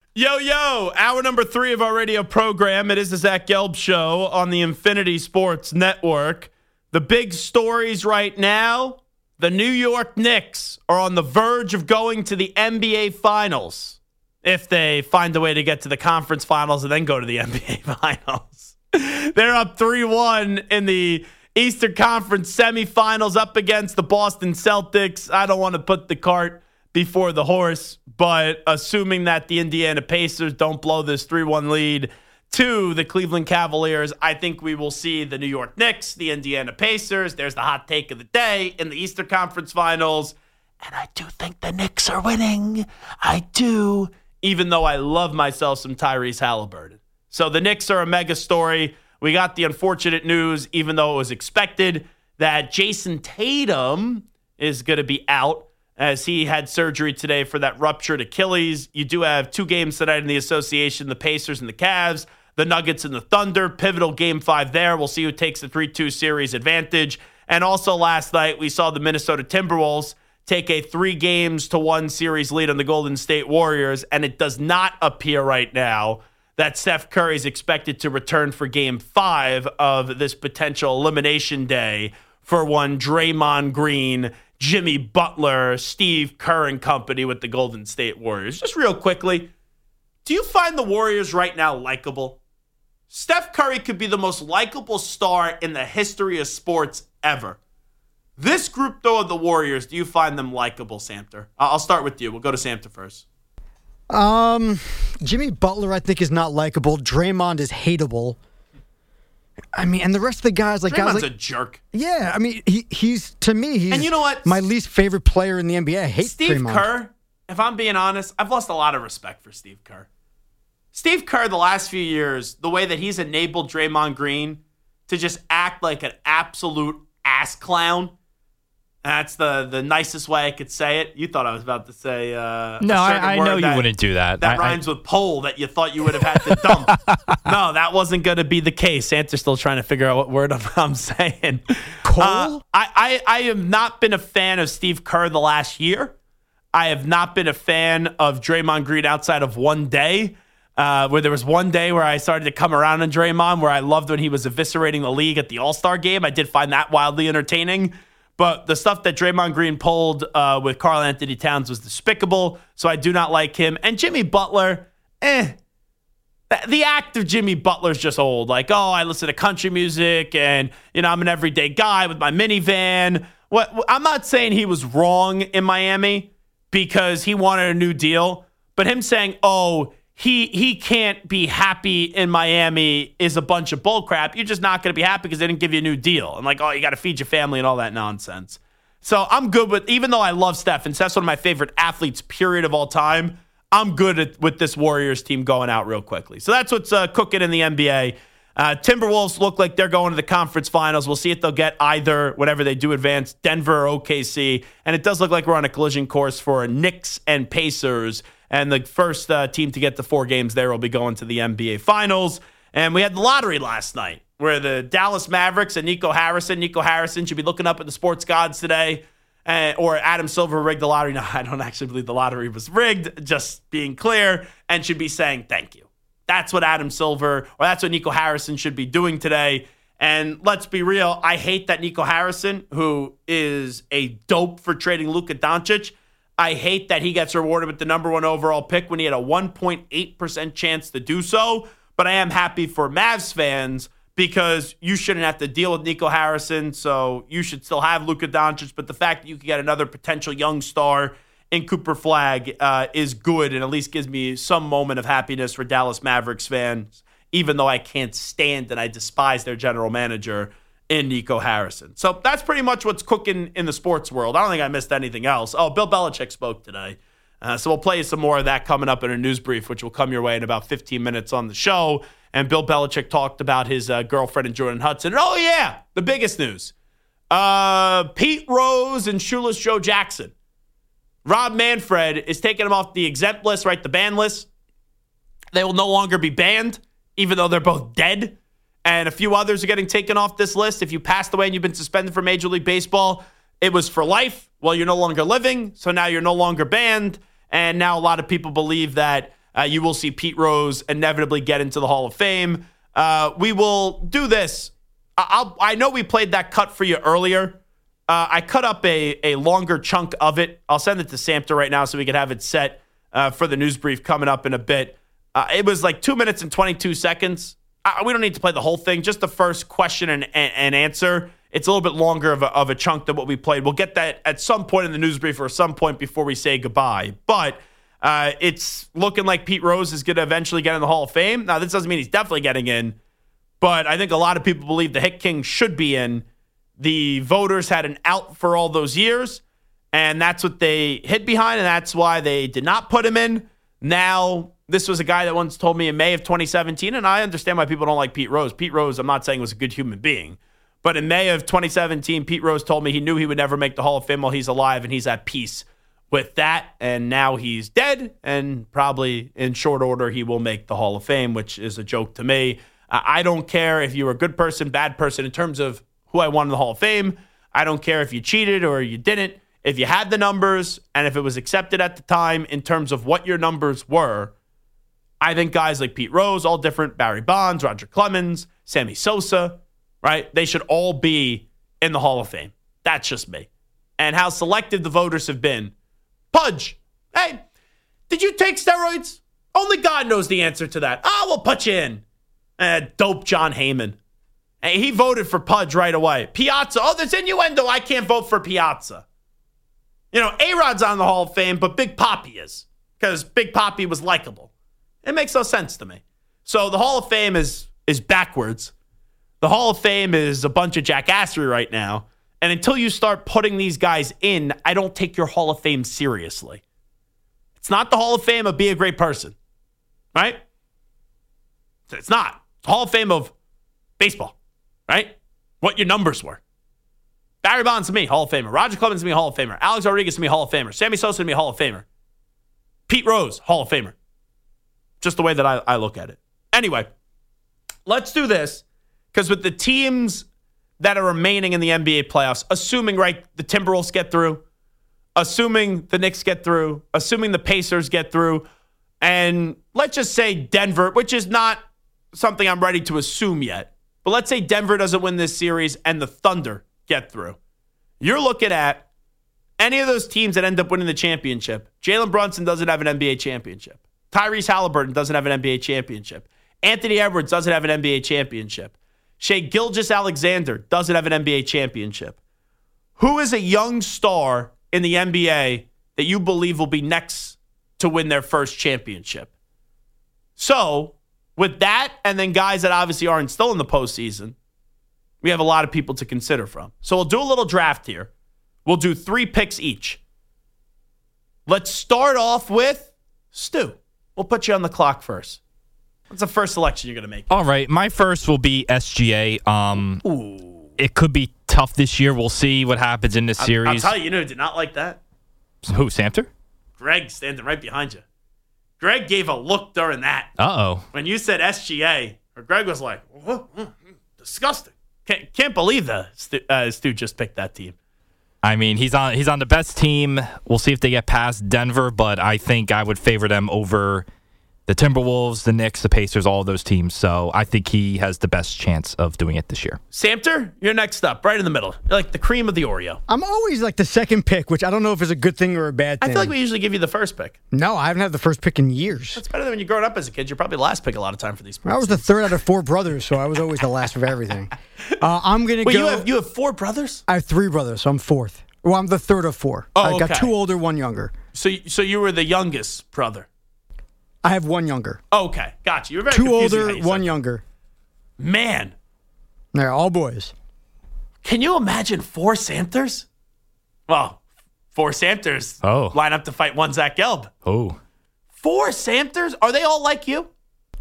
Yo, hour number 3 of our radio program. It is the Zach Gelb Show on the Infinity Sports Network. The big stories right now, the New York Knicks are on the verge of going to the NBA Finals if they find a way to get to the conference finals and then go to the NBA Finals. They're up 3-1 in the Eastern Conference semifinals up against the Boston Celtics. I don't want to put the cart before the horse, but assuming that the Indiana Pacers don't blow this 3-1 lead to the Cleveland Cavaliers, I think we will see the New York Knicks, the Indiana Pacers. There's the hot take of the day in the Eastern Conference Finals. And I do think the Knicks are winning. I do, even though I love myself some Tyrese Halliburton. So the Knicks are a mega story. We got the unfortunate news, even though it was expected, that Jason Tatum is going to be out as he had surgery today for that ruptured Achilles. You do have 2 games tonight in the association, the Pacers and the Cavs, the Nuggets and the Thunder. Pivotal game 5 there. We'll see who takes the 3-2 series advantage. And also last night, we saw the Minnesota Timberwolves take a 3-1 series lead on the Golden State Warriors, and it does not appear right now that Steph Curry is expected to return for game 5 of this potential elimination day for one Draymond Green, Jimmy Butler, Steve Kerr and company with the Golden State Warriors. Just real quickly, do you find the Warriors right now likable? Steph Curry could be the most likable star in the history of sports ever. This group, though, of the Warriors, do you find them likable, Samter? I'll start with you. We'll go to Samter first. Jimmy Butler, I think, is not likable. Draymond is hateable. I mean, and the rest of the guys, Draymond's a jerk. Yeah, I mean, he's to me, he's and you know what? My least favorite player in the NBA. I hate Steve Draymond. Kerr. If I'm being honest, I've lost a lot of respect for Steve Kerr. Steve Kerr, the last few years, the way that he's enabled Draymond Green to just act like an absolute ass clown. That's the nicest way I could say it. You thought I was about to say no, I know you wouldn't do that. That rhymes with pole that you thought you would have had to dump. No, that wasn't going to be the case. Santa's still trying to figure out what word I'm saying. Cole? I have not been a fan of Steve Kerr the last year. I have not been a fan of Draymond Green outside of one day, where there was one day where I started to come around on Draymond, where I loved when he was eviscerating the league at the All-Star game. I did find that wildly entertaining. But the stuff that Draymond Green pulled with Karl Anthony Towns was despicable, so I do not like him. And Jimmy Butler, the act of Jimmy Butler is just old. Like, oh, I listen to country music, and I'm an everyday guy with my minivan. I'm not saying he was wrong in Miami because he wanted a new deal, but him saying, oh, he can't be happy in Miami is a bunch of bullcrap. You're just not going to be happy because they didn't give you a new deal. And like, oh, you got to feed your family and all that nonsense. So I'm good with, even though I love Steph, and Steph's one of my favorite athletes, period, of all time, I'm good with this Warriors team going out real quickly. So that's what's cooking in the NBA. Timberwolves look like they're going to the conference finals. We'll see if they'll get either, whenever they do advance, Denver or OKC. And it does look like we're on a collision course for Knicks and Pacers. And the first team to get to 4 games there will be going to the NBA Finals. And we had the lottery last night where the Dallas Mavericks and Nico Harrison should be looking up at the sports gods today. Or Adam Silver rigged the lottery. No, I don't actually believe the lottery was rigged, just being clear, and should be saying thank you. That's what Adam Silver, or that's what Nico Harrison should be doing today. And let's be real, I hate that Nico Harrison, who is a dope for trading Luka Doncic, I hate that he gets rewarded with the number 1 overall pick when he had a 1.8% chance to do so. But I am happy for Mavs fans because you shouldn't have to deal with Nico Harrison, so you should still have Luka Doncic. But the fact that you could get another potential young star in Cooper Flagg is good and at least gives me some moment of happiness for Dallas Mavericks fans, even though I can't stand and I despise their general manager in Nico Harrison. So that's pretty much what's cooking in the sports world. I don't think I missed anything else. Oh, Bill Belichick spoke today. So we'll play you some more of that coming up in a news brief, which will come your way in about 15 minutes on the show. And Bill Belichick talked about his girlfriend and Jordan Hudson. And oh, yeah, the biggest news. Pete Rose and Shoeless Joe Jackson. Rob Manfred is taking them off the exempt list, right, the ban list. They will no longer be banned, even though they're both dead. And a few others are getting taken off this list. If you passed away and you've been suspended from Major League Baseball, it was for life. Well, you're no longer living, so now you're no longer banned. And now a lot of people believe that you will see Pete Rose inevitably get into the Hall of Fame. We will do this. I know we played that cut for you earlier. I cut up a longer chunk of it. I'll send it to Samter right now so we can have it set for the news brief coming up in a bit. It was like 2 minutes and 22 seconds. We don't need to play the whole thing, just the first question and answer. It's a little bit longer of a chunk than what we played. We'll get that at some point in the news brief or some point before we say goodbye. But it's looking like Pete Rose is going to eventually get in the Hall of Fame. Now, this doesn't mean he's definitely getting in, but I think a lot of people believe the Hit King should be in. The voters had an out for all those years, and that's what they hid behind, and that's why they did not put him in. Now, this was a guy that once told me in May of 2017, and I understand why people don't like Pete Rose. Pete Rose, I'm not saying was a good human being, but in May of 2017, Pete Rose told me he knew he would never make the Hall of Fame while he's alive, and he's at peace with that. And now he's dead, and probably in short order, he will make the Hall of Fame, which is a joke to me. I don't care if you're a good person, bad person in terms of who I want in the Hall of Fame. I don't care if you cheated or you didn't. If you had the numbers and if it was accepted at the time in terms of what your numbers were, I think guys like Pete Rose, all different, Barry Bonds, Roger Clemens, Sammy Sosa, right? They should all be in the Hall of Fame. That's just me. And how selective the voters have been. Pudge, hey, did you take steroids? Only God knows the answer to that. We'll put you in. Dope John Heyman. Hey, he voted for Pudge right away. Piazza, there's innuendo. I can't vote for Piazza. A-Rod's on the Hall of Fame, but Big Papi is because Big Papi was likable. It makes no sense to me. So the Hall of Fame is backwards. The Hall of Fame is a bunch of jackassery right now. And until you start putting these guys in, I don't take your Hall of Fame seriously. It's not the Hall of Fame of be a great person, right? It's not. It's the Hall of Fame of baseball, right? What your numbers were. Barry Bonds to me, Hall of Famer. Roger Clemens to me, Hall of Famer. Alex Rodriguez to me, Hall of Famer. Sammy Sosa to me, Hall of Famer. Pete Rose, Hall of Famer. Just the way that I look at it. Anyway, let's do this because with the teams that are remaining in the NBA playoffs, assuming, right, the Timberwolves get through, assuming the Knicks get through, assuming the Pacers get through, and let's just say Denver, which is not something I'm ready to assume yet, but let's say Denver doesn't win this series and the Thunder get through. You're looking at any of those teams that end up winning the championship. Jalen Brunson doesn't have an NBA championship. Tyrese Halliburton doesn't have an NBA championship. Anthony Edwards doesn't have an NBA championship. Shai Gilgeous-Alexander doesn't have an NBA championship. Who is a young star in the NBA that you believe will be next to win their first championship? So, with that, and then guys that obviously aren't still in the postseason, we have a lot of people to consider from. So we'll do a little draft here. We'll do 3 picks each. Let's start off with Stu. We'll put you on the clock first. What's the first selection you're going to make? All right. My first will be SGA. It could be tough this year. We'll see what happens in this series. I'll tell you, who did not like that? Who, Samter? Greg standing right behind you. Greg gave a look during that. Uh-oh. When you said SGA, Greg was like, disgusting. Can't believe that Stu just picked that team. I mean, he's on the best team. We'll see if they get past Denver, but I think I would favor them over the Timberwolves, the Knicks, the Pacers, all of those teams. So I think he has the best chance of doing it this year. Samter, you're next up, right in the middle. You're like the cream of the Oreo. I'm always like the second pick, which I don't know if is a good thing or a bad thing. I feel like we usually give you the first pick. No, I haven't had the first pick in years. That's better than when you're growing up as a kid. You're probably the last pick a lot of time for these picks. I was the third out of 4 brothers, so I was always the last of everything. I'm going to go. Wait, you have 4 brothers? I have 3 brothers, so I'm fourth. Well, I'm the third of 4. Oh, I got 2 older, 1 younger. So you were the youngest brother? I have 1 younger. Okay, gotcha. You were very 2 older, 1 younger. Man. They're all boys. Can you imagine 4 Samters? Well, 4 Samters line up to fight 1 Zach Gelb. Oh. 4 Samters? Are they all like you?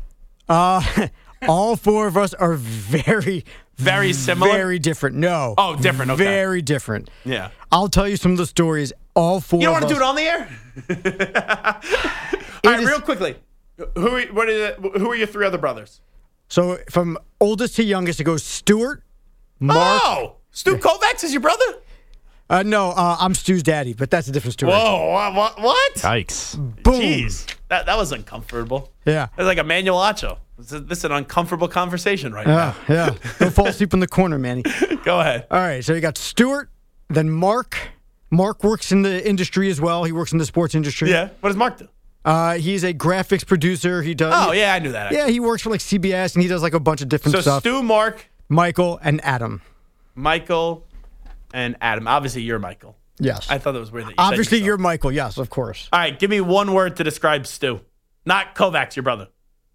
All 4 of us are very similar? Very different. No. Oh, different. Okay. Very different. Yeah. I'll tell you some of the stories. All 4 You don't of want to us. do it on the air? All right, real quickly. Who are your 3 other brothers? So from oldest to youngest, it goes Stuart, Mark. Oh, Stu Kovacs is your brother? No, I'm Stu's daddy, but that's a different story. Whoa, what? Yikes. Boom. Jeez, that was uncomfortable. Yeah. It was like Emmanuel Acho. This is an uncomfortable conversation right now. Yeah. Don't fall asleep in the corner, Manny. Go ahead. All right, so you got Stuart, then Mark. Mark works in the industry as well. He works in the sports industry. Yeah. What does Mark do? He's a graphics producer. He does. Oh, yeah, I knew that. Actually. Yeah, he works for like CBS, and he does like a bunch of different So stuff. Stu, Mark, Michael, and Adam. Michael, and Adam. Obviously, you're Michael. Yes. I thought that was weird that you Obviously, said you're yourself. Michael. Yes, of course. All right, give me one word to describe Stu. Not Kovacs, your brother.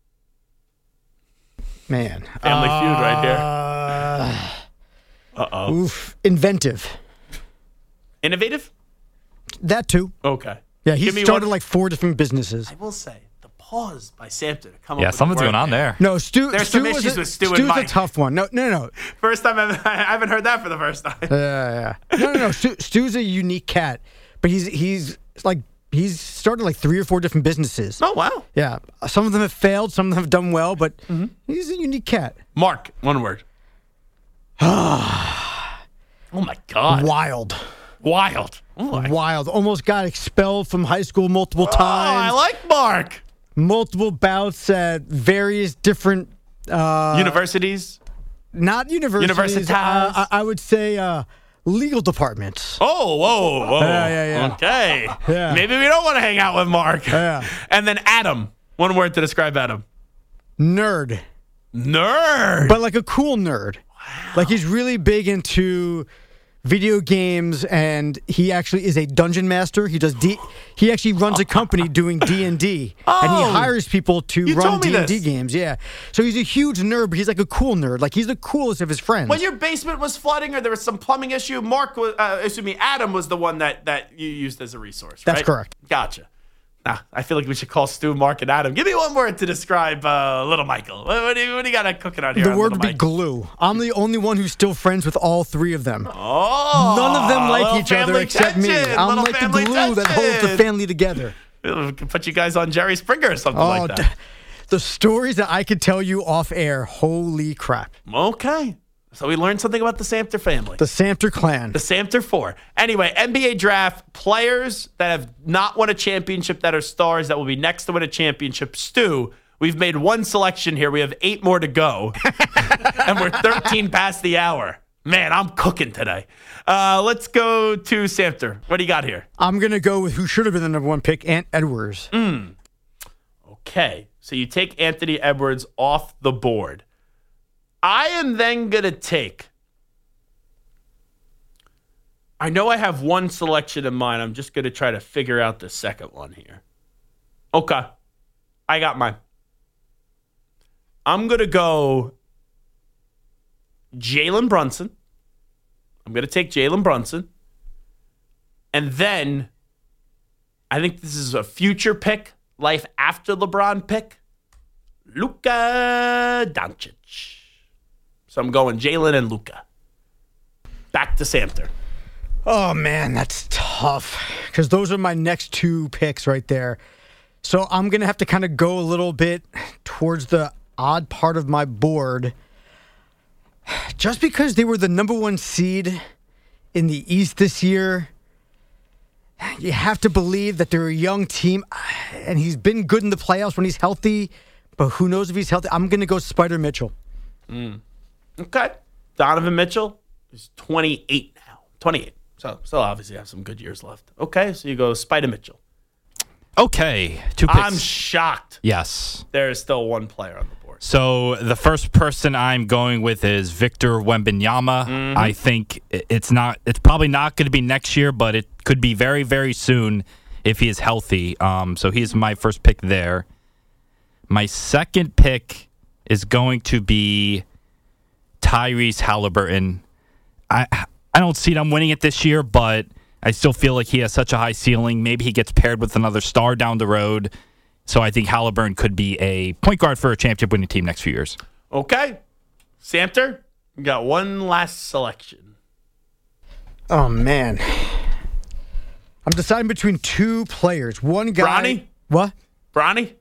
Man. Family Feud right here. Uh-oh. Oof. Inventive. Innovative? That too. Okay. Yeah, he Give me started one- like 4 different businesses. I will say, the pause by Samter to come up Yeah, with something's the word going on there. No, Stu. There's Stu some was issues a, with Stu and Stu's Mike. a tough one. No. First time I haven't heard that for the first time. Yeah. No. Stu's a unique cat, but he's started like 3 or 4 different businesses. Oh, wow. Yeah, some of them have failed, some of them have done well, but Mm-hmm. he's a unique cat. Mark, one word. Oh, my God. Wild. Wild. Oh, Wild. Almost got expelled from high school multiple I times. like Mark. Multiple bouts at various different Universities. not universities. Universitas. I would say legal departments. Oh, whoa. Yeah. Okay. Yeah. Maybe we don't want to hang out with Mark. Yeah. And then Adam. One word to describe Adam. Nerd. Nerd. But like a cool nerd. Like he's really big into video games, and he actually is a dungeon master. He does he actually runs a company doing D&D, and he hires people to You run told me D&D this. games. Yeah, so he's a huge nerd, but he's like a cool nerd. Like he's the coolest of his friends. When your basement was flooding or there was some plumbing issue, Adam was the one that you used as a resource, right? That's correct. Gotcha. Nah, I feel like we should call Stu, Mark, and Adam. Give me one word to describe little Michael. What do you got cooking on here? The on word little would be Mike? glue. I'm the only one who's still friends with all 3 of them. Oh, None of them like little each other family except me. tension, I'm little like the family glue that holds the tension. family together. We can put you guys on Jerry Springer or something like that. The stories that I could tell you off air, holy crap. Okay. So we learned something about the Samter family. The Samter clan. The Samter 4. Anyway, NBA draft, players that have not won a championship that are stars that will be next to win a championship. Stu, we've made one selection here. We have 8 more to go. And we're 13 past the hour. Man, I'm cooking today. Let's go to Samter. What do you got here? I'm going to go with who should have been the number 1 pick, Ant Edwards. Okay. So you take Anthony Edwards off the board. I am then going to take. I know I have one selection in mind. I'm just going to try to figure out the second one here. Okay. I got mine. I'm going to go Jalen Brunson. I'm going to take Jalen Brunson. And then I think this is a future pick, life after LeBron pick, Luka Doncic. So I'm going Jalen and Luka. Back to Samter. Oh, man, that's tough because those are my next 2 picks right there. So I'm going to have to kind of go a little bit towards the odd part of my board. Just because they were the number 1 seed in the East this year, you have to believe that they're a young team, and he's been good in the playoffs when he's healthy, but who knows if he's healthy. I'm going to go Spider Mitchell. Okay. Donovan Mitchell is 28 now. 28. So still obviously have some good years left. Okay, so you go Spider Mitchell. Okay, 2 picks. I'm shocked Yes. there is still 1 player on the board. So the first person I'm going with is Victor Wembanyama. I think it's probably not going to be next year, but it could be very, very soon if he is healthy. So he's my first pick there. My second pick is going to be Tyrese Halliburton. I don't see them winning it this year, but I still feel like he has such a high ceiling. Maybe he gets paired with another star down the road. So I think Halliburton could be a point guard for a championship winning team next few years. Okay. Samter, you got one last selection. Oh, man. I'm deciding between 2 players. One guy. Bronny? What? Bronny?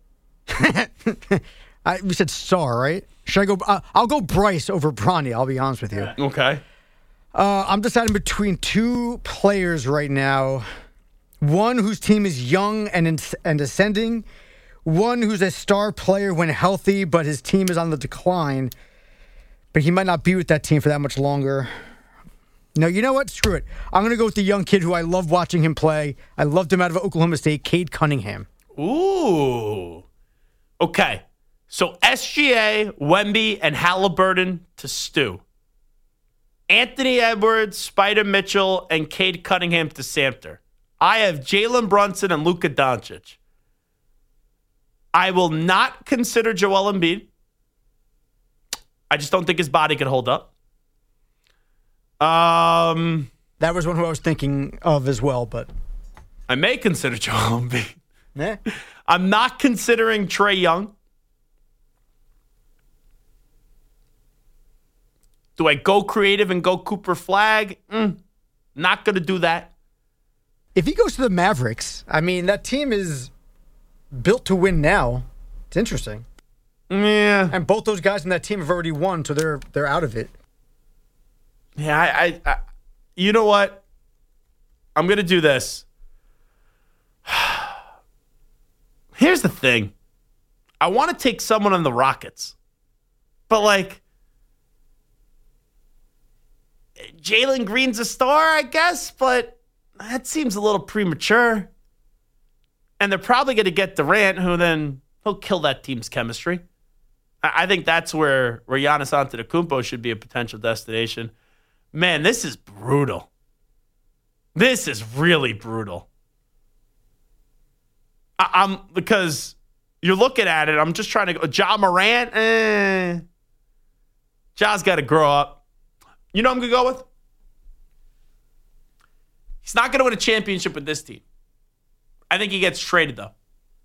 We said star, right? Should I go? I'll go Bryce over Bronny. I'll be honest with you. Okay. I'm deciding between two players right now. One whose team is young and ascending. One who's a star player when healthy, but his team is on the decline. But he might not be with that team for that much longer. No, you know what? Screw it. I'm going to go with the young kid who I love watching him play. I loved him out of Oklahoma State, Cade Cunningham. Ooh. Okay. So SGA, Wemby, and Halliburton to Stu. Anthony Edwards, Spider Mitchell, and Cade Cunningham to Samter. I have Jalen Brunson and Luka Doncic. I will not consider Joel Embiid. I just don't think his body could hold up. That was one who I was thinking of as well, but I may consider Joel Embiid. eh. I'm not considering Trae Young. Do I go creative and go Cooper Flag? Not going to do that. If he goes to the Mavericks, I mean, that team is built to win now. It's interesting. Yeah. And both those guys in that team have already won, so they're out of it. Yeah, I you know what? I'm going to do this. Here's the thing. I want to take someone on the Rockets. But, like, Jalen Green's a star, I guess, but that seems a little premature. And they're probably going to get Durant, who then he'll kill that team's chemistry. I think that's where Giannis Antetokounmpo should be a potential destination. Man, this is brutal. This is really brutal. Because you're looking at it, I'm just trying to go. Ja Morant, Ja's got to grow up. You know what I'm going to go with? He's not going to win a championship with this team. I think he gets traded, though.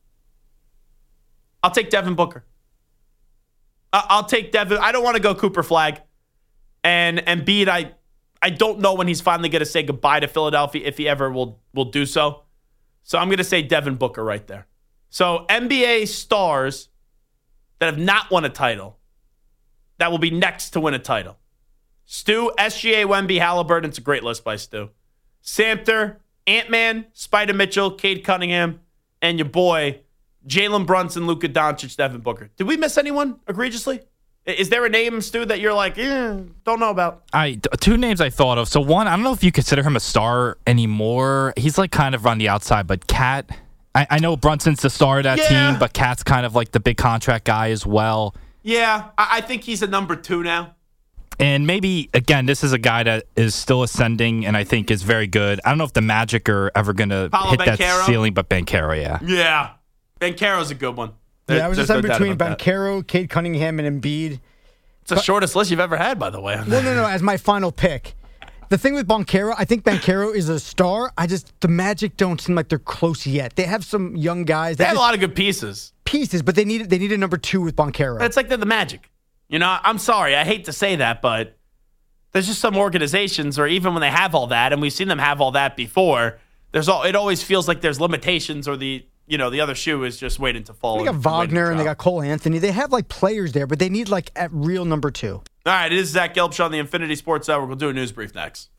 I'll take Devin Booker. I'll take Devin. I don't want to go Cooper Flag. And Embiid, I don't know when he's finally going to say goodbye to Philadelphia, if he ever will do so. So I'm going to say Devin Booker right there. So NBA stars that have not won a title that will be next to win a title. Stu, SGA, Wemby, Halliburton. It's a great list by Stu. Samter, Ant-Man, Spider Mitchell, Cade Cunningham, and your boy, Jalen Brunson, Luka Doncic, Devin Booker. Did we miss anyone egregiously? Is there a name, Stu, that you're like, don't know about? Two names I thought of. So one, I don't know if you consider him a star anymore. He's like kind of on the outside, but Cat, I know Brunson's the star of that team, but Cat's kind of like the big contract guy as well. Yeah, I think he's a number 2 now. And maybe, again, this is a guy that is still ascending and I think is very good. I don't know if the Magic are ever going to hit that ceiling, but Banchero, yeah. Yeah, Banchero's a good one. Yeah, I was deciding between Banchero, Cade Cunningham, and Embiid. It's the shortest list you've ever had, by the way. Well, no, as my final pick. The thing with Banchero, I think Banchero is a star. The Magic don't seem like they're close yet. They have some young guys. They have a lot of good pieces. But they need a number 2 with Banchero. It's like they're the Magic. You know, I'm sorry. I hate to say that, but there's just some organizations, or even when they have all that, and we've seen them have all that before, it always feels like there's limitations, or the other shoe is just waiting to fall. They got Wagner and they got Cole Anthony. They have like players there, but they need like a real number 2. All right, it is Zach Gelbshaw on the Infinity Sports Network. We'll do a news brief next.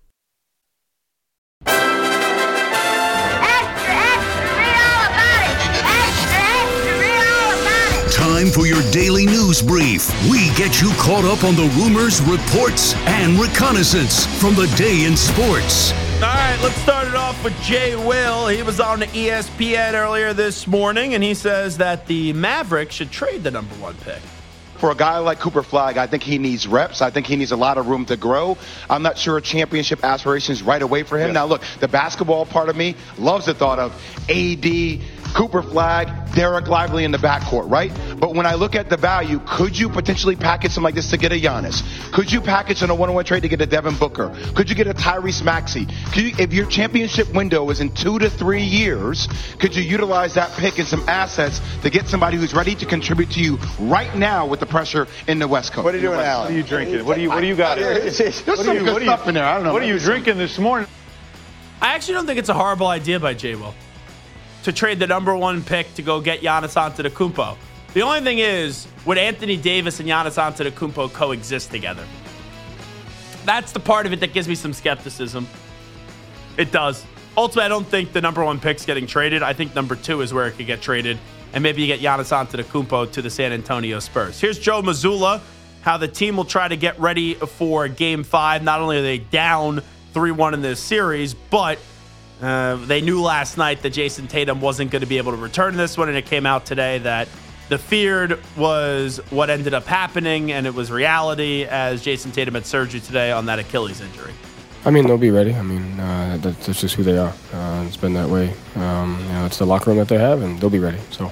Time for your daily news brief. We get you caught up on the rumors, reports, and reconnaissance from the day in sports. All right, let's start it off with Jay Will. He was on ESPN earlier this morning, and he says that the Mavericks should trade the number 1 pick. For a guy like Cooper Flag, I think he needs reps. I think he needs a lot of room to grow. I'm not sure championship aspirations right away for him. Yeah. Now, look, the basketball part of me loves the thought of AD, Cooper Flag, Derek Lively in the backcourt, right? But when I look at the value, could you potentially package something like this to get a Giannis? Could you package in a one-on-one trade to get a Devin Booker? Could you get a Tyrese Maxey? If your championship window is in 2 to 3 years, could you utilize that pick and some assets to get somebody who's ready to contribute to you right now with the pressure in the West Coast? What are you doing, Alan? What are you drinking? What do you got here? There's some good stuff in there. I don't know. What are you drinking this morning? I actually don't think it's a horrible idea by J. Will to trade the number 1 pick to go get Giannis Antetokounmpo. The only thing is, would Anthony Davis and Giannis Antetokounmpo coexist together? That's the part of it that gives me some skepticism. It does. Ultimately, I don't think the number 1 pick's getting traded. I think number 2 is where it could get traded. And maybe you get Giannis Antetokounmpo to the San Antonio Spurs. Here's Joe Mazzulla, how the team will try to get ready for Game 5. Not only are they down 3-1 in this series, but they knew last night that Jason Tatum wasn't going to be able to return this one, and it came out today that the feared was what ended up happening, and it was reality as Jason Tatum had surgery today on that Achilles injury. I mean, they'll be ready. I mean, that's just who they are. It's been that way. It's the locker room that they have, and they'll be ready. So,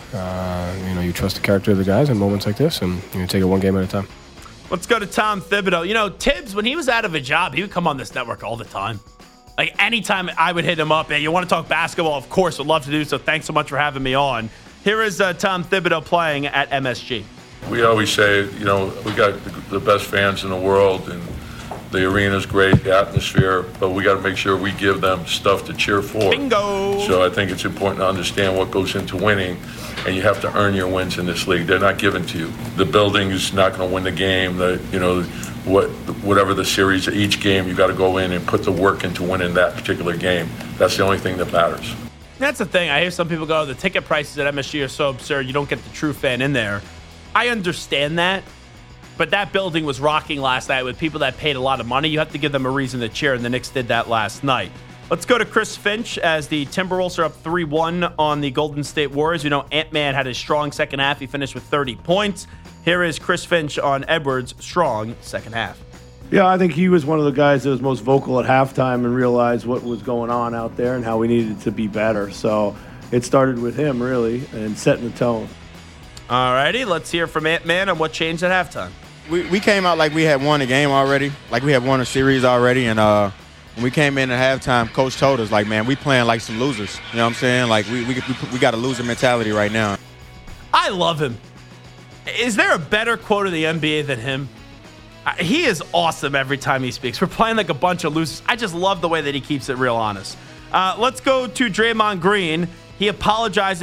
you trust the character of the guys in moments like this, and you take it one game at a time. Let's go to Tom Thibodeau. Tibbs, when he was out of a job, he would come on this network all the time. Like, anytime I would hit him up, hey, you want to talk basketball? Of course, would love to do so. Thanks so much for having me on. Here is Tom Thibodeau playing at MSG. We always say, we got the best fans in the world, and the arena's great, the atmosphere, but we got to make sure we give them stuff to cheer for. Bingo! So I think it's important to understand what goes into winning, and you have to earn your wins in this league. They're not given to you. The building is not going to win the game. Whatever the series, each game, you got to go in and put the work into winning that particular game. That's the only thing that matters. That's the thing. I hear some people go, the ticket prices at MSG are so absurd, you don't get the true fan in there. I understand that. But that building was rocking last night with people that paid a lot of money. You have to give them a reason to cheer, and the Knicks did that last night. Let's go to Chris Finch as the Timberwolves are up 3-1 on the Golden State Warriors. Ant-Man had a strong second half. He finished with 30 points. Here is Chris Finch on Edwards' strong second half. Yeah, I think he was one of the guys that was most vocal at halftime and realized what was going on out there and how we needed to be better. So it started with him, really, and setting the tone. All righty, let's hear from Ant-Man on what changed at halftime. We came out like we had won a game already, like we had won a series already, and when we came in at halftime, Coach told us, like, man, we playing like some losers. You know what I'm saying? Like, we got a loser mentality right now. I love him. Is there a better quote in the NBA than him? He is awesome every time he speaks. We're playing like a bunch of losers. I just love the way that he keeps it real honest. Let's go to Draymond Green. He apologized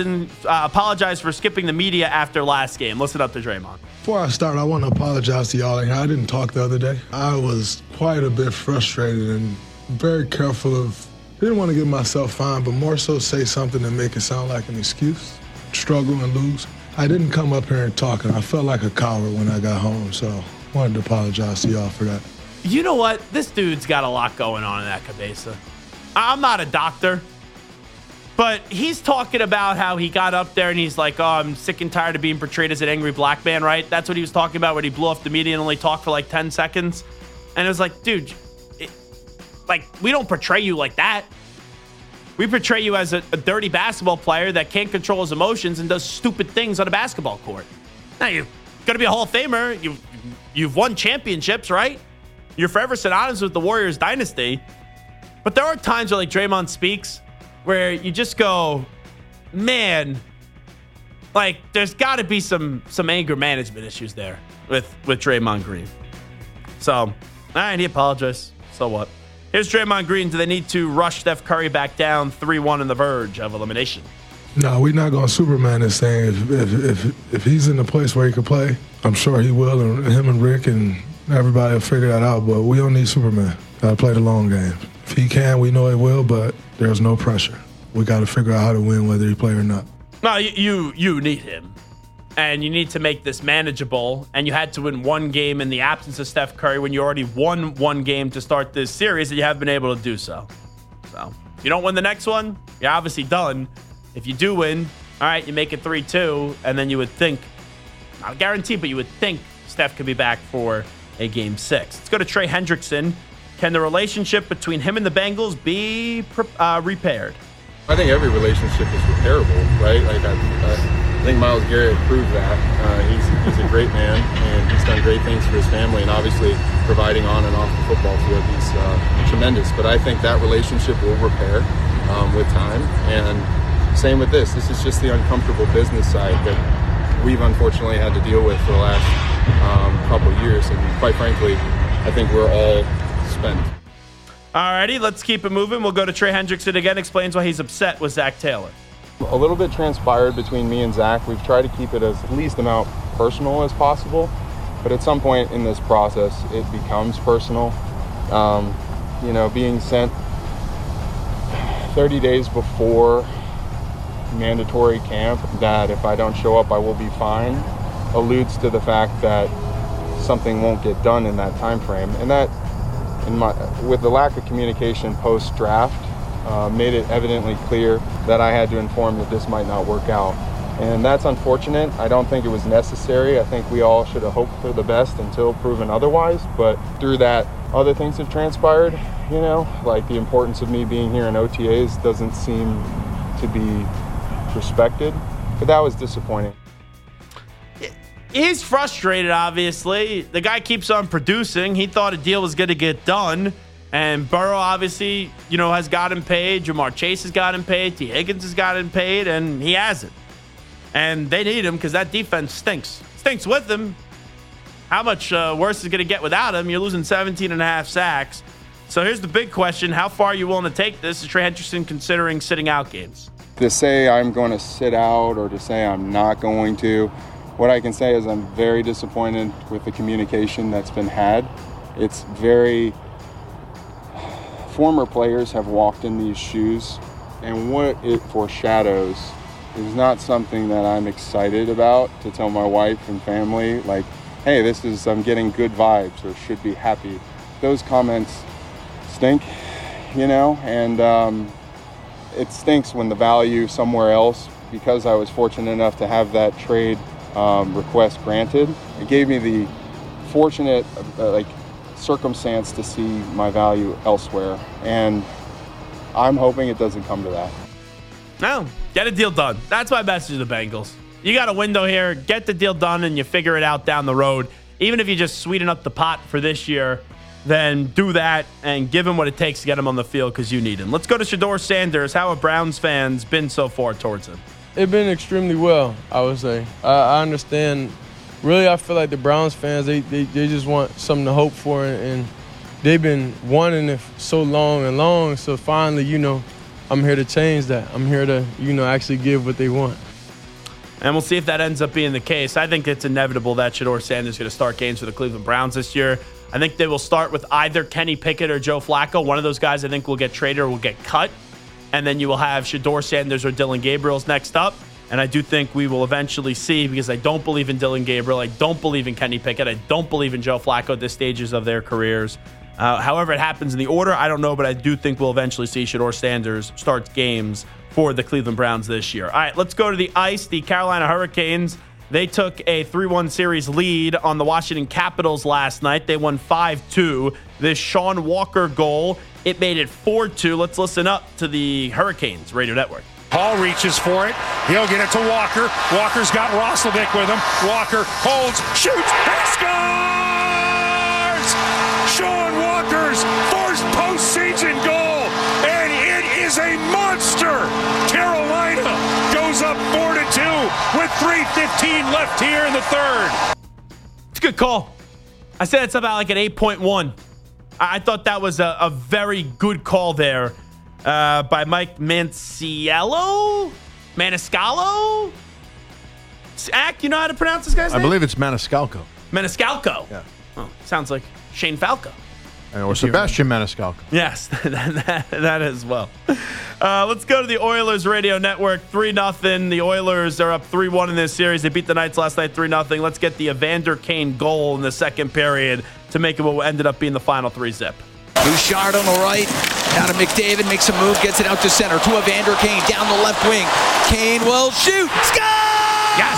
for skipping the media after last game. Listen up to Draymond. Before I start, I want to apologize to y'all. I didn't talk the other day. I was quite a bit frustrated and very careful of, didn't want to get myself fined, but more so say something and make it sound like an excuse, struggle and lose. I didn't come up here and talk, and I felt like a coward when I got home, so I wanted to apologize to y'all for that. You know what? This dude's got a lot going on in that cabeza. I'm not a doctor, but he's talking about how he got up there and he's like, oh, I'm sick and tired of being portrayed as an angry black man, right? That's what he was talking about when he blew off the media and only talked for like 10 seconds. And it was like, dude, we don't portray you like that. We portray you as a dirty basketball player that can't control his emotions and does stupid things on a basketball court. Now, you're going to be a Hall of Famer. You've won championships, right? You're forever synonymous with the Warriors dynasty. But there are times where, like, Draymond speaks where you just go, man, like, there's got to be some anger management issues there with Draymond Green. So, all right, he apologized. So what? Here's Draymond Green. Do they need to rush Steph Curry back down 3-1 on the verge of elimination? No, we're not going to Superman this thing. If he's in the place where he can play, I'm sure he will, and him and Rick and everybody will figure that out, but we don't need Superman. Got to play the long game. If he can, we know he will, but there's no pressure. We got to figure out how to win whether he play or not. No, you need him. And you need to make this manageable. And you had to win one game in the absence of Steph Curry when you already won one game to start this series, and you have been able to do so. So, if you don't win the next one, you're obviously done. If you do win, all right, you make it 3-2, and then you would think, not a guarantee, but you would think Steph could be back for a Game 6. Let's go to Trey Hendrickson. Can the relationship between him and the Bengals be repaired? I think every relationship is repairable, right? Like I think Myles Garrett proved that. He's a great man, and he's done great things for his family, and obviously providing on and off the football field, he's tremendous. But I think that relationship will repair with time, and same with this. This is just the uncomfortable business side that we've unfortunately had to deal with for the last couple of years, and quite frankly, I think we're all spent. Alrighty, let's keep it moving. We'll go to Trey Hendrickson again. Explains why he's upset with Zach Taylor. A little bit transpired between me and Zach. We've tried to keep it as least amount personal as possible. But at some point in this process, it becomes personal. Being sent 30 days before mandatory camp that if I don't show up, I will be fined, alludes to the fact that something won't get done in that time frame. And that, with the lack of communication post-draft, made it evidently clear that I had to inform that this might not work out. And that's unfortunate. I don't think it was necessary. I think we all should have hoped for the best until proven otherwise. But through that, other things have transpired, like the importance of me being here in OTAs doesn't seem to be respected. But that was disappointing. He's frustrated, obviously. The guy keeps on producing. He thought a deal was going to get done. And Burrow, obviously, has gotten paid. Jamar Chase has gotten paid. T. Higgins has gotten paid, and he hasn't. And they need him because that defense stinks. Stinks with him. How much worse is it going to get without him? You're losing 17.5 sacks. So here's the big question. How far are you willing to take this? Is Trey Hendrickson considering sitting out games? To say I'm going to sit out or to say I'm not going to, what I can say is I'm very disappointed with the communication that's been had. It's very... Former players have walked in these shoes, and what it foreshadows is not something that I'm excited about to tell my wife and family, like, hey, I'm getting good vibes or should be happy. Those comments stink, and it stinks when the value somewhere else, because I was fortunate enough to have that trade request granted, it gave me the fortunate, circumstance to see my value elsewhere, and I'm hoping it doesn't come to that. No, get a deal done. That's my message to the Bengals. You got a window here. Get the deal done, and you figure it out down the road. Even if you just sweeten up the pot for this year, then do that and give him what it takes to get him on the field because you need him. Let's go to Shedeur Sanders. How have Browns fans been so far towards him? It's been extremely well, I would say. I understand. Really, I feel like the Browns fans, they just want something to hope for, and they've been wanting it so long. So finally, I'm here to change that. I'm here to, actually give what they want. And we'll see if that ends up being the case. I think it's inevitable that Shedeur Sanders is going to start games for the Cleveland Browns this year. I think they will start with either Kenny Pickett or Joe Flacco. One of those guys I think will get traded or will get cut. And then you will have Shedeur Sanders or Dylan Gabriel's next up. And I do think we will eventually see, because I don't believe in Dylan Gabriel. I don't believe in Kenny Pickett. I don't believe in Joe Flacco at this stages of their careers. However it happens in the order, I don't know, but I do think we'll eventually see Shedeur Sanders start games for the Cleveland Browns this year. All right, let's go to the ice. The Carolina Hurricanes, they took a 3-1 series lead on the Washington Capitals last night. They won 5-2. This Sean Walker goal, it made it 4-2. Let's listen up to the Hurricanes Radio Network. Hall reaches for it. He'll get it to Walker. Walker's got Roslovic with him. Walker holds, shoots, and scores! Sean Walker's first postseason goal, and it is a monster. Carolina goes up 4-2 with 3:15 left here in the third. It's a good call. I said it's about like an 8.1. I thought that was a very good call there. By Mike Maniscalco? Zach, you know how to pronounce this guy's name? I believe it's Maniscalco. Maniscalco? Yeah. Oh, sounds like Shane Falco. Or Sebastian Maniscalco. Yes, that as well. Let's go to the Oilers Radio Network. 3-0. The Oilers are up 3-1 in this series. They beat the Knights last night 3-0. Let's get the Evander Kane goal in the second period to make it what ended up being the final 3-zip. Bouchard on the right, down to McDavid, makes a move, gets it out to center, to Evander Kane, down the left wing. Kane will shoot, scores! Yes!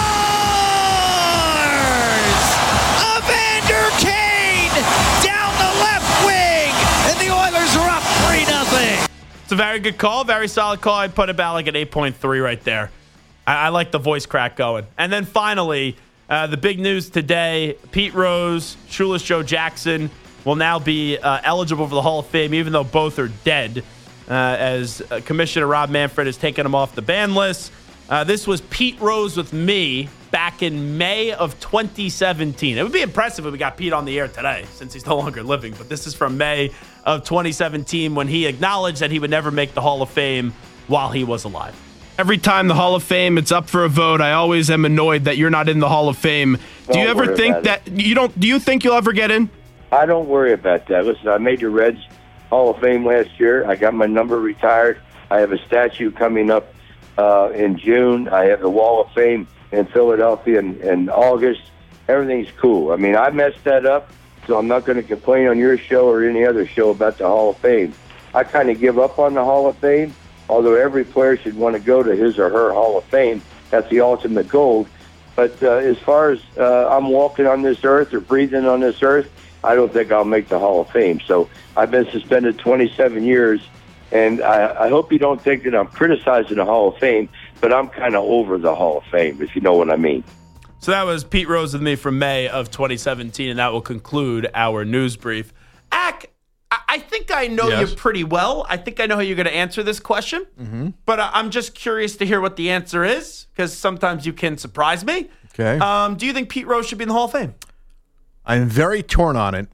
Evander Kane, down the left wing, and the Oilers are up 3-0. It's a very good call, very solid call. I'd put about like an 8.3 right there. I like the voice crack going. And then finally, the big news today, Pete Rose, Shoeless Joe Jackson, will now be eligible for the Hall of Fame, even though both are dead, as Commissioner Rob Manfred has taken them off the ban list. This was Pete Rose with me back in May of 2017. It would be impressive if we got Pete on the air today, since he's no longer living. But this is from May of 2017, when he acknowledged that he would never make the Hall of Fame while he was alive. Every time the Hall of Fame it's up for a vote, I always am annoyed that you're not in the Hall of Fame. Do you ever think that you don't? Do you think you'll ever get in? I don't worry about that. Listen, I made the Reds Hall of Fame last year. I got my number retired. I have a statue coming up in June. I have the Wall of Fame in Philadelphia in August. Everything's cool. I mean, I messed that up, so I'm not going to complain on your show or any other show about the Hall of Fame. I kind of give up on the Hall of Fame, although every player should want to go to his or her Hall of Fame. That's the ultimate goal. But as far as I'm walking on this earth or breathing on this earth, I don't think I'll make the Hall of Fame. So I've been suspended 27 years, and I hope you don't think that I'm criticizing the Hall of Fame, but I'm kind of over the Hall of Fame, if you know what I mean. So that was Pete Rose with me from May of 2017, and that will conclude our news brief. Ack, I think I know you pretty well. I think I know how you're going to answer this question, but I'm just curious to hear what the answer is, because sometimes you can surprise me. Okay. Do you think Pete Rose should be in the Hall of Fame? I'm very torn on it,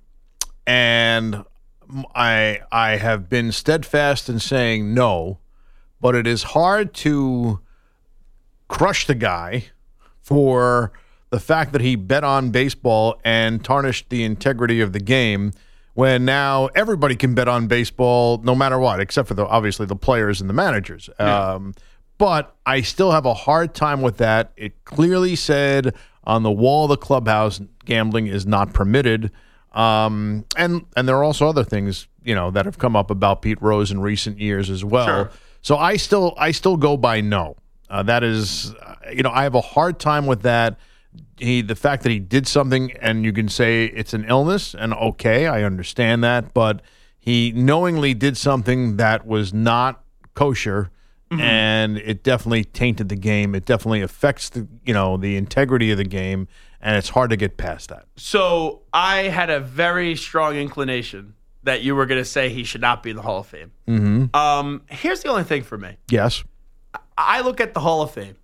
and I have been steadfast in saying no, but it is hard to crush the guy for the fact that he bet on baseball and tarnished the integrity of the game, when now everybody can bet on baseball no matter what, except for obviously the players and the managers. Yeah. But I still have a hard time with that. It clearly said on the wall of the clubhouse, gambling is not permitted. And there are also other things, that have come up about Pete Rose in recent years as well. Sure. So I still go by no. That is, I have a hard time with that. The fact that he did something, and you can say it's an illness, and okay, I understand that, but he knowingly did something that was not kosher, and it definitely tainted the game. It definitely affects the integrity of the game, and it's hard to get past that. So I had a very strong inclination that you were going to say he should not be in the Hall of Fame. Here's the only thing for me. Yes. I look at the Hall of Fame.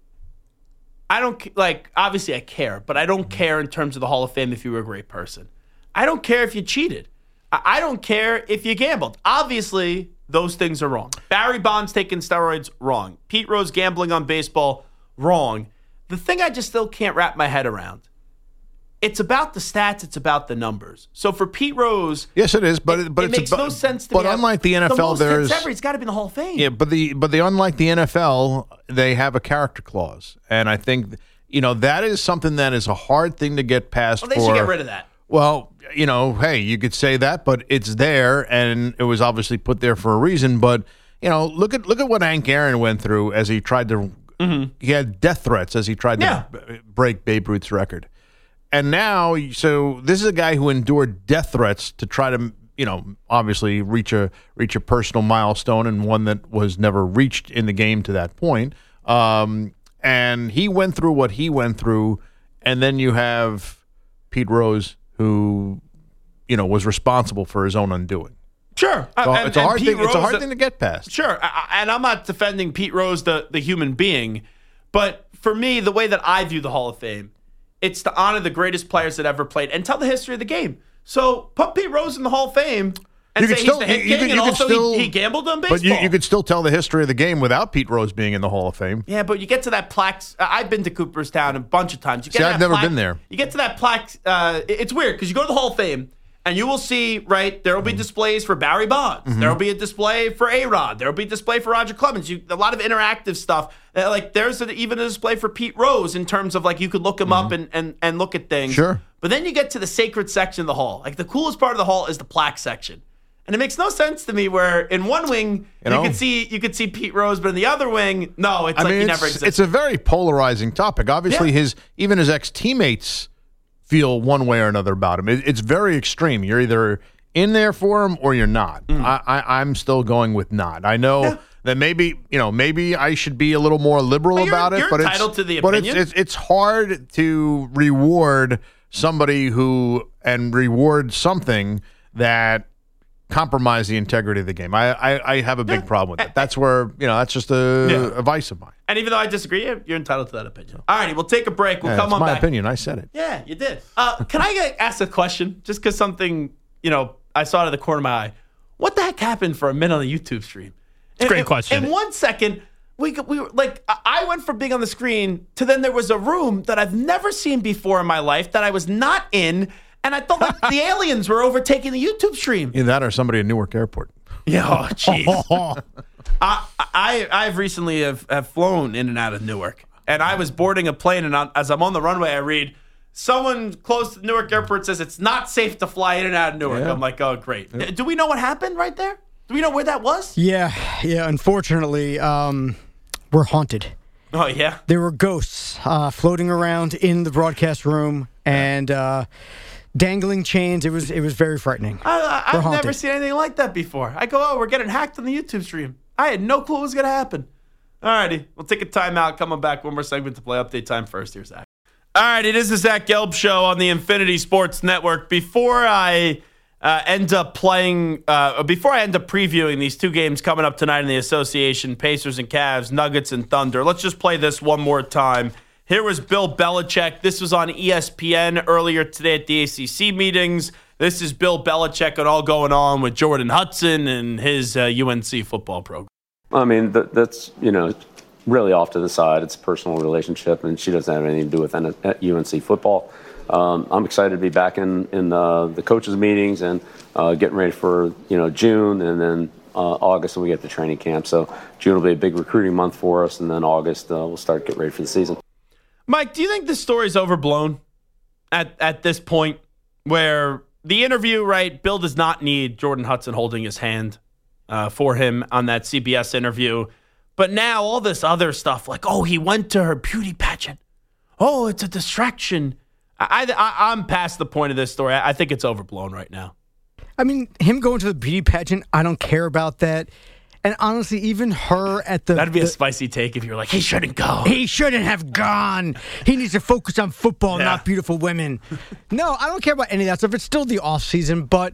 I don't, obviously I care, but I don't care in terms of the Hall of Fame if you were a great person. I don't care if you cheated. I don't care if you gambled. Obviously, those things are wrong. Barry Bonds taking steroids, wrong. Pete Rose gambling on baseball, wrong. The thing I just still can't wrap my head around, it's about the stats, it's about the numbers. So for Pete Rose, yes, it is, but it makes no sense to me. But unlike the NFL, the most hits ever, he's got to be in the Hall of Fame. Yeah, but unlike the NFL, they have a character clause, and I think that is something that is a hard thing to get past. Well, they should get rid of that. Well, hey, you could say that, but it's there, and it was obviously put there for a reason. But look at what Hank Aaron went through as he tried to. He had death threats as he tried to break Babe Ruth's record. And now, so this is a guy who endured death threats to try to, obviously reach a personal milestone, and one that was never reached in the game to that point. And he went through what he went through, and then you have Pete Rose, who, was responsible for his own undoing. Sure, it's a hard thing. It's a hard thing to get past. Sure, and I'm not defending Pete Rose, the human being, but for me, the way that I view the Hall of Fame, it's to honor the greatest players that ever played and tell the history of the game. So put Pete Rose in the Hall of Fame and say he's the hit king, and also he gambled on baseball. But you could still tell the history of the game without Pete Rose being in the Hall of Fame. Yeah, but you get to that plaque. I've been to Cooperstown a bunch of times. I've never been there. You get to that plaque. It's weird because you go to the Hall of Fame, and you will see, right, there will be displays for Barry Bonds. There will be a display for A-Rod. There will be a display for Roger Clemens. A lot of interactive stuff. There's even a display for Pete Rose in terms of, you could look him up and look at things. Sure. But then you get to the sacred section of the hall. The coolest part of the hall is the plaque section. And it makes no sense to me where in one wing you could see Pete Rose, but in the other wing, no, he never existed. It's a very polarizing topic. Obviously, even his ex-teammates feel one way or another about him. It's very extreme. You're either in there for him or you're not. I'm still going with not. I know that maybe I should be a little more liberal about it. You're entitled to the opinion. But it's hard to reward somebody and reward something that compromise the integrity of the game. I have a big problem with it. That's where, that's just a vice of mine. And even though I disagree, you're entitled to that opinion. All righty, we'll take a break. We'll come on back. It's my opinion. I said it. Yeah, you did. Can I ask a question? Just because something, I saw it in the corner of my eye. What the heck happened for a minute on the YouTube stream? It's a great question. In 1 second, we were like, I went from being on the screen to then there was a room that I've never seen before in my life that I was not in, and I thought like the aliens were overtaking the YouTube stream. Either that or somebody at Newark Airport. Yeah, oh, jeez. I've recently have flown in and out of Newark, and I was boarding a plane, and as I'm on the runway, I read, someone close to Newark Airport says it's not safe to fly in and out of Newark. Yeah. I'm like, oh, great. Yeah. Do we know what happened right there? Do we know where that was? Yeah. Unfortunately, we're haunted. Oh, yeah? There were ghosts floating around in the broadcast room and dangling chains. It was very frightening. I've never seen anything like that before. I go, we're getting hacked on the YouTube stream. I had no clue what was going to happen. All righty. We'll take a timeout. Coming back. One more segment to play. Update time first. Here's Zach. All right. It is the Zach Gelb Show on the Infinity Sports Network. Before I end up previewing these two games coming up tonight in the association, Pacers and Cavs, Nuggets and Thunder, let's just play this one more time. Here was Bill Belichick. This was on ESPN earlier today at the ACC meetings. This is Bill Belichick and all going on with Jordan Hudson and his UNC football program. I mean, that's, really off to the side. It's a personal relationship, and she doesn't have anything to do with UNC football. I'm excited to be back in the coaches' meetings and getting ready for, June and then August when we get to training camp. So June will be a big recruiting month for us, and then August we'll start getting ready for the season. Mike, do you think this story's overblown at this point where the interview, right, Bill does not need Jordan Hudson holding his hand for him on that CBS interview. But now all this other stuff like, he went to her beauty pageant. Oh, it's a distraction. I'm past the point of this story. I think it's overblown right now. I mean, him going to the beauty pageant, I don't care about that. And honestly, even her at the... That'd be a spicy take if you were like, he shouldn't go. He shouldn't have gone. He needs to focus on football, not beautiful women. No, I don't care about any of that stuff. It's still the offseason. But,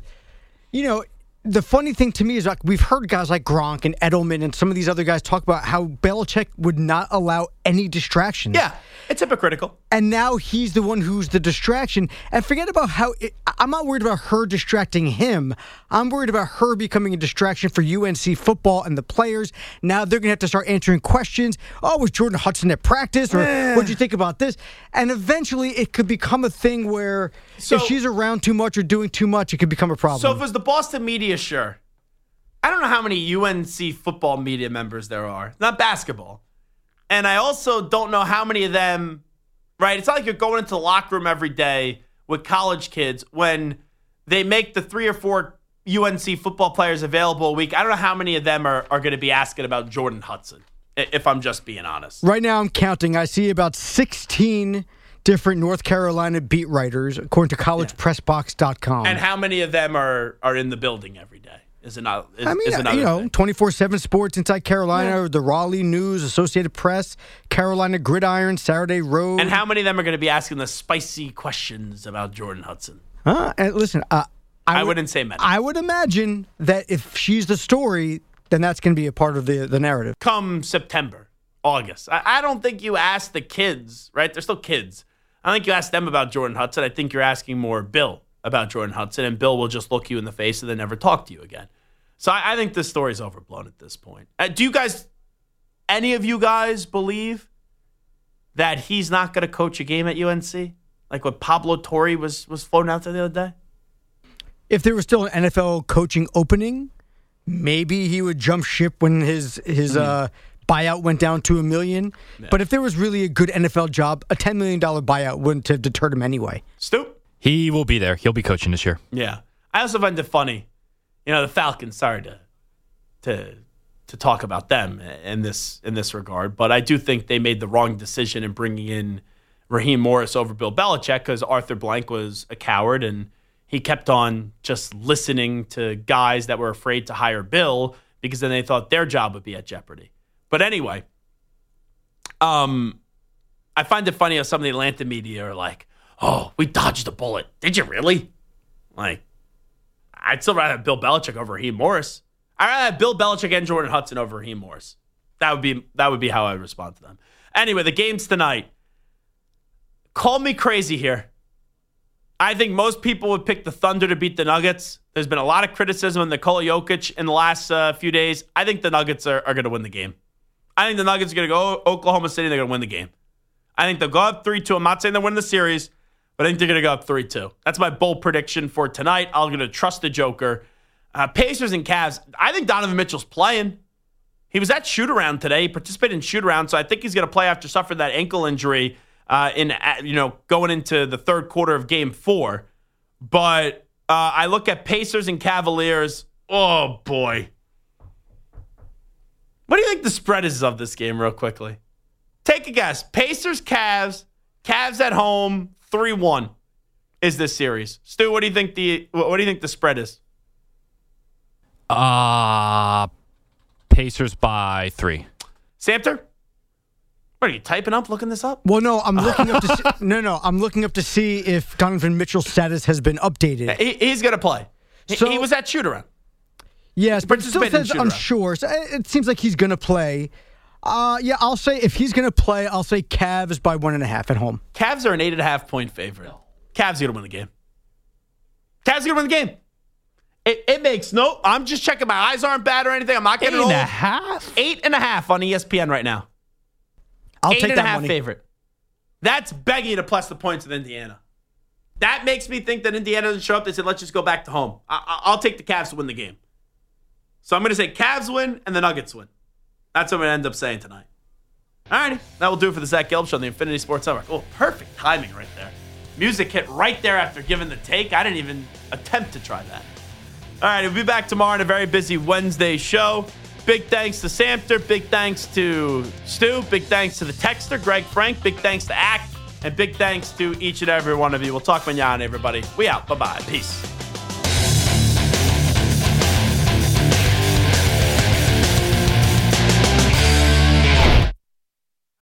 the funny thing to me is like we've heard guys like Gronk and Edelman and some of these other guys talk about how Belichick would not allow any distractions. Yeah, it's hypocritical. And now he's the one who's the distraction. And forget about I'm not worried about her distracting him. I'm worried about her becoming a distraction for UNC football and the players. Now they're going to have to start answering questions. Oh, was Jordan Hudson at practice? Or what'd you think about this? And eventually it could become a thing where if she's around too much or doing too much, it could become a problem. So if it was the Boston media, sure. I don't know how many UNC football media members there are. Not basketball. And I also don't know how many of them, right? It's not like you're going into the locker room every day with college kids when they make the 3 or 4 UNC football players available a week. I don't know how many of them are going to be asking about Jordan Hudson, if I'm just being honest. Right now I'm counting. I see about 16 different North Carolina beat writers, according to collegepressbox.com. And how many of them are in the building every day? Is it not? Is it not 24/7 Sports Inside Carolina, the Raleigh News, Associated Press, Carolina Gridiron, Saturday Road. And how many of them are going to be asking the spicy questions about Jordan Hudson? And listen, I wouldn't say many. I would imagine that if she's the story, then that's going to be a part of the narrative. Come September, August. I don't think you ask the kids, right? They're still kids. I don't think you ask them about Jordan Hudson. I think you're asking more Bill about Jordan Hudson, and Bill will just look you in the face and then never talk to you again. So I think this story's overblown at this point. Do any of you guys believe that he's not going to coach a game at UNC? Like what Pablo Torre was floating out there the other day? If there was still an NFL coaching opening, maybe he would jump ship when his buyout went down to $1 million. Yeah. But if there was really a good NFL job, a $10 million buyout wouldn't have deterred him anyway. Stu? He will be there. He'll be coaching this year. Yeah. I also find it funny. The Falcons, sorry to talk about them in this regard, but I do think they made the wrong decision in bringing in Raheem Morris over Bill Belichick because Arthur Blank was a coward and he kept on just listening to guys that were afraid to hire Bill because then they thought their job would be at jeopardy. But anyway, I find it funny how some of the Atlanta media are like, oh, we dodged a bullet. Did you really? Like, I'd still rather have Bill Belichick over Raheem Morris. I'd rather have Bill Belichick and Jordan Hudson over Raheem Morris. That would be how I would respond to them. Anyway, the games tonight. Call me crazy here. I think most people would pick the Thunder to beat the Nuggets. There's been a lot of criticism of Nikola Jokic in the last few days. I think the Nuggets are going to win the game. I think the Nuggets are going to go Oklahoma City. They're going to win the game. I think they'll go up 3-2. I'm not saying they'll win the series, but I think they're going to go up 3-2. That's my bold prediction for tonight. I'm going to trust the Joker. Pacers and Cavs. I think Donovan Mitchell's playing. He was at shoot-around today. He participated in shoot-around, so I think he's going to play after suffering that ankle injury going into the third quarter of Game 4. But I look at Pacers and Cavaliers. Oh, boy. What do you think the spread is of this game real quickly? Take a guess. Pacers, Cavs at home, 3-1 is this series. Stu, what do you think the spread is? Pacers by 3. Samter? What are you typing up? Looking this up? Well, no, I'm looking up to see, I'm looking up to see if Donovan Mitchell's status has been updated. He's going to play. So, he was at shoot-around. Yes, but it still says unsure. So it seems like he's going to play. I'll say if he's going to play, I'll say Cavs by 1.5 at home. Cavs are an 8.5-point favorite. Cavs are going to win the game. Cavs are going to win the game. It makes no. I'm just checking. My eyes aren't bad or anything. I'm not getting old. 8.5? 8.5 on ESPN right now. I'll take that 8.5 money. favorite. That's begging to plus the points with Indiana. That makes me think that Indiana doesn't show up. They said, let's just go back to home. I'll take the Cavs to win the game. So I'm going to say Cavs win and the Nuggets win. That's what I'm going to end up saying tonight. All righty. That will do it for the Zach Gelb Show on the Infinity Sports Network. Oh, perfect timing right there. Music hit right there after giving the take. I didn't even attempt to try that. All right, we'll be back tomorrow on a very busy Wednesday show. Big thanks to Samter. Big thanks to Stu. Big thanks to the texter, Greg Frank. Big thanks to Act. And big thanks to each and every one of you. We'll talk mañana, everybody. We out. Bye-bye. Peace.